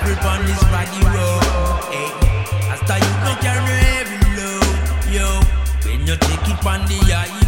travel on this body road. Hey, after you no carry no heavy load, yo. When you take it on the eye.